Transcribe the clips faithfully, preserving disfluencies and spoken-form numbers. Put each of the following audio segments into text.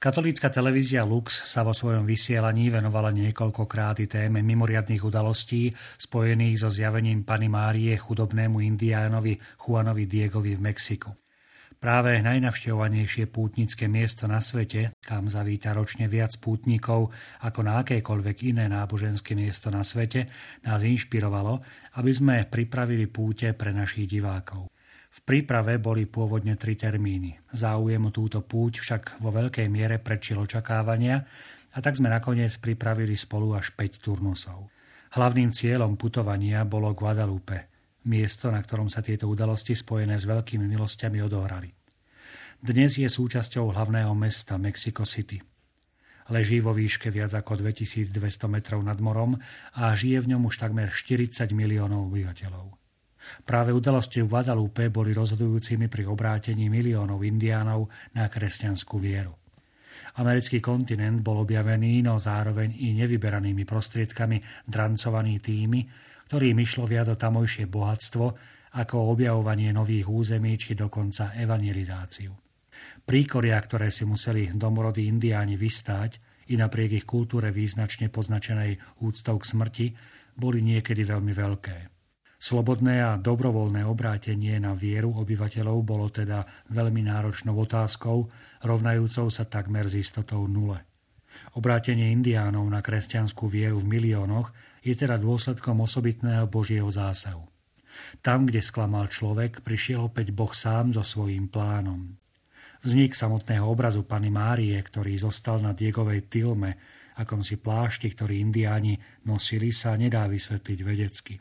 Katolícka televízia Lux sa vo svojom vysielaní venovala niekoľkokrát i téme mimoriadnych udalostí spojených so zjavením Panny Márie chudobnému indiánovi Juanovi Diegovi v Mexiku. Práve najnavštevovanejšie pútnické miesto na svete, kam zavíta ročne viac pútnikov ako na akékoľvek iné náboženské miesto na svete, nás inšpirovalo, aby sme pripravili púte pre našich divákov. V príprave boli pôvodne tri termíny. Záujem o túto púť však vo veľkej miere predčil očakávania a tak sme nakoniec pripravili spolu až päť turnusov. Hlavným cieľom putovania bolo Guadalupe, miesto, na ktorom sa tieto udalosti spojené s veľkými milosťami odohrali. Dnes je súčasťou hlavného mesta Mexico City. Leží vo výške viac ako dvetisícdvesto metrov nad morom a žije v ňom už takmer štyridsať miliónov obyvateľov. Práve udalosti v Guadalupe boli rozhodujúcimi pri obrátení miliónov indiánov na kresťanskú vieru. Americký kontinent bol objavený, no zároveň i nevyberanými prostriedkami drancovaný tými, ktorým išlo viac o tamojšie bohatstvo, ako o objavovanie nových území či dokonca evangelizáciu. Príkoria, ktoré si museli domorodí indiáni vystáť, i napriek ich kultúre význačne poznačenej úctou k smrti, boli niekedy veľmi veľké. Slobodné a dobrovoľné obrátenie na vieru obyvateľov bolo teda veľmi náročnou otázkou, rovnajúcou sa takmer s istotou nule. Obrátenie indiánov na kresťanskú vieru v miliónoch je teda dôsledkom osobitného Božieho zásahu. Tam, kde sklamal človek, prišiel opäť Boh sám so svojím plánom. Vznik samotného obrazu Panny Márie, ktorý zostal na Diegovej tilme, akomsi plášti, ktorý indiáni nosili, sa nedá vysvetliť vedecky.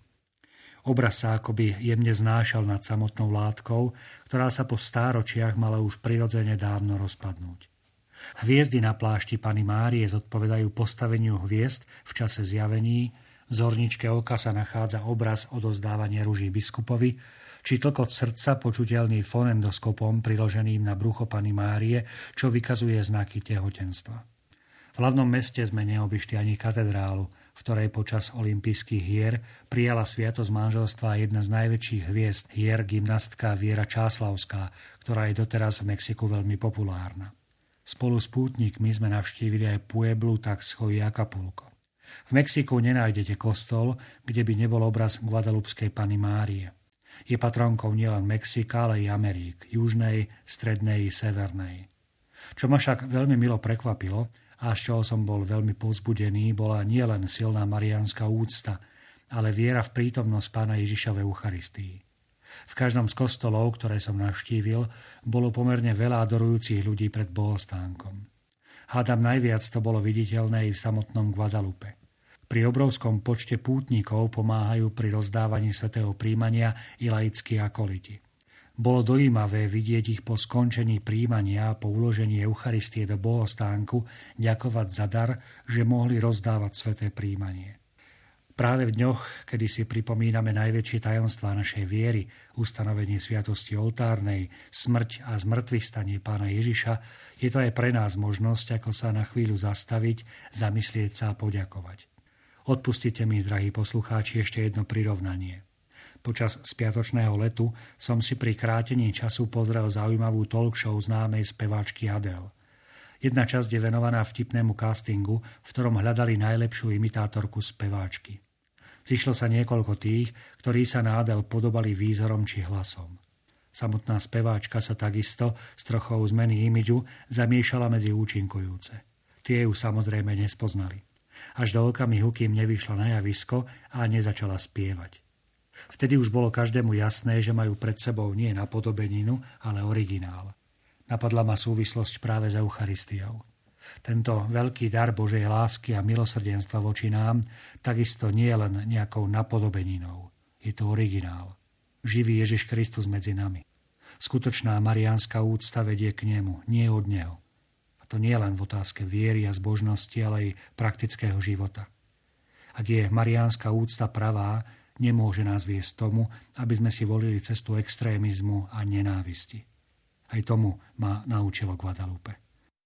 Obraz sa akoby jemne znášal nad samotnou látkou, ktorá sa po stáročiach mala už prirodzene dávno rozpadnúť. Hviezdy na plášti Panny Márie zodpovedajú postaveniu hviezd v čase zjavení, v zorničke oka sa nachádza obraz odovzdávania ruží biskupovi, či tlkot srdca počuteľný fonendoskopom priloženým na brucho Panny Márie, čo vykazuje znaky tehotenstva. V hlavnom meste sme neobyšli ani katedrálu, v ktorej počas olympijských hier prijala sviatosť manželstva jedna z najväčších hviezd hier gymnastka Viera Čáslavská, ktorá je doteraz v Mexiku veľmi populárna. Spolu s pútnikmi sme navštívili aj Pueblu Taxco i Acapulco. V Mexiku nenájdete kostol, kde by nebol obraz Guadalupskej Panny Márie. Je patronkou nielen Mexika, ale i Amerik, južnej, strednej i severnej. Čo ma však veľmi milo prekvapilo, a z čoho som bol veľmi povzbudený, bola nielen silná mariánska úcta, ale viera v prítomnosť Pána Ježiša v Eucharistii. V každom z kostolov, ktoré som navštívil, bolo pomerne veľa adorujúcich ľudí pred bohostánkom. Hádam najviac to bolo viditeľné i v samotnom Guadalupe. Pri obrovskom počte pútnikov pomáhajú pri rozdávaní svätého príjmania i laickí akoliti. Bolo dojímavé vidieť ich po skončení príjmania a po uložení Eucharistie do bohostánku ďakovať za dar, že mohli rozdávať sväté príjmanie. Práve v dňoch, kedy si pripomíname najväčšie tajomstvá našej viery, ustanovenie sviatosti oltárnej, smrť a zmŕtvychstanie Pána Ježiša, je to aj pre nás možnosť, ako sa na chvíľu zastaviť, zamyslieť sa a poďakovať. Odpustite mi, drahí poslucháči, ešte jedno prirovnanie. Počas spiatočného letu som si pri krátení času pozrel zaujímavú talk show známej speváčky Adele. Jedna časť je venovaná vtipnému castingu, v ktorom hľadali najlepšiu imitátorku speváčky. Zišlo sa niekoľko tých, ktorí sa na Adele podobali výzorom či hlasom. Samotná speváčka sa takisto s trochou zmeny imidžu zamiešala medzi účinkujúce. Tie ju samozrejme nespoznali. Až do okamihu, kým nevyšla na javisko a nezačala spievať. Vtedy už bolo každému jasné, že majú pred sebou nie napodobeninu, ale originál. Napadla ma súvislosť práve s Eucharistiou. Tento veľký dar Božej lásky a milosrdenstva voči nám takisto nie je len nejakou napodobeninou. Je to originál. Živý Ježiš Kristus medzi nami. Skutočná mariánska úcta vedie k nemu, nie od neho. A to nie len v otázke viery a zbožnosti, ale aj praktického života. Ak je mariánska úcta pravá, nemôže nás viesť tomu, aby sme si volili cestu extrémizmu a nenávisti. Aj tomu ma naučilo Guadalupe.